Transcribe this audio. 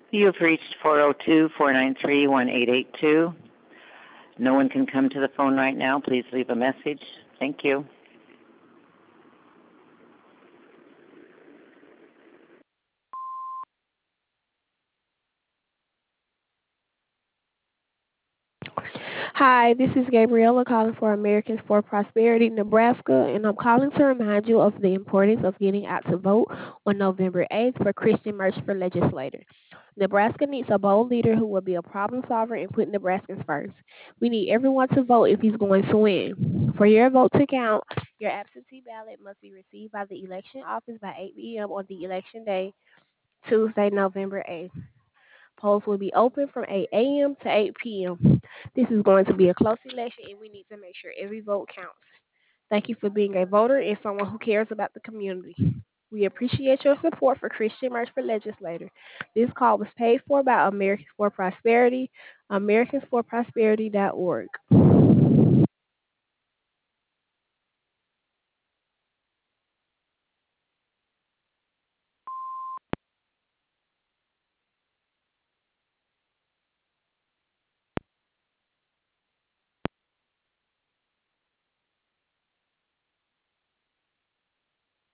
You have reached 402-493-1882. No one can come to the phone right now. Please leave a message. Thank you. Hi, this is Gabriella calling for Americans for Prosperity, Nebraska, and I'm calling to remind you of the importance of getting out to vote on November 8th for Christian March for Legislator. Nebraska needs a bold leader who will be a problem solver and put Nebraskans first. We need everyone to vote if he's going to win. For your vote to count, your absentee ballot must be received by the election office by 8 p.m. on the election day, Tuesday, November 8th. Polls will be open from 8 a.m. to 8 p.m. This is going to be a close election, and we need to make sure every vote counts. Thank you for being a voter and someone who cares about the community. We appreciate your support for Christian March for Legislator. This call was paid for by Americans for Prosperity, AmericansForProsperity.org.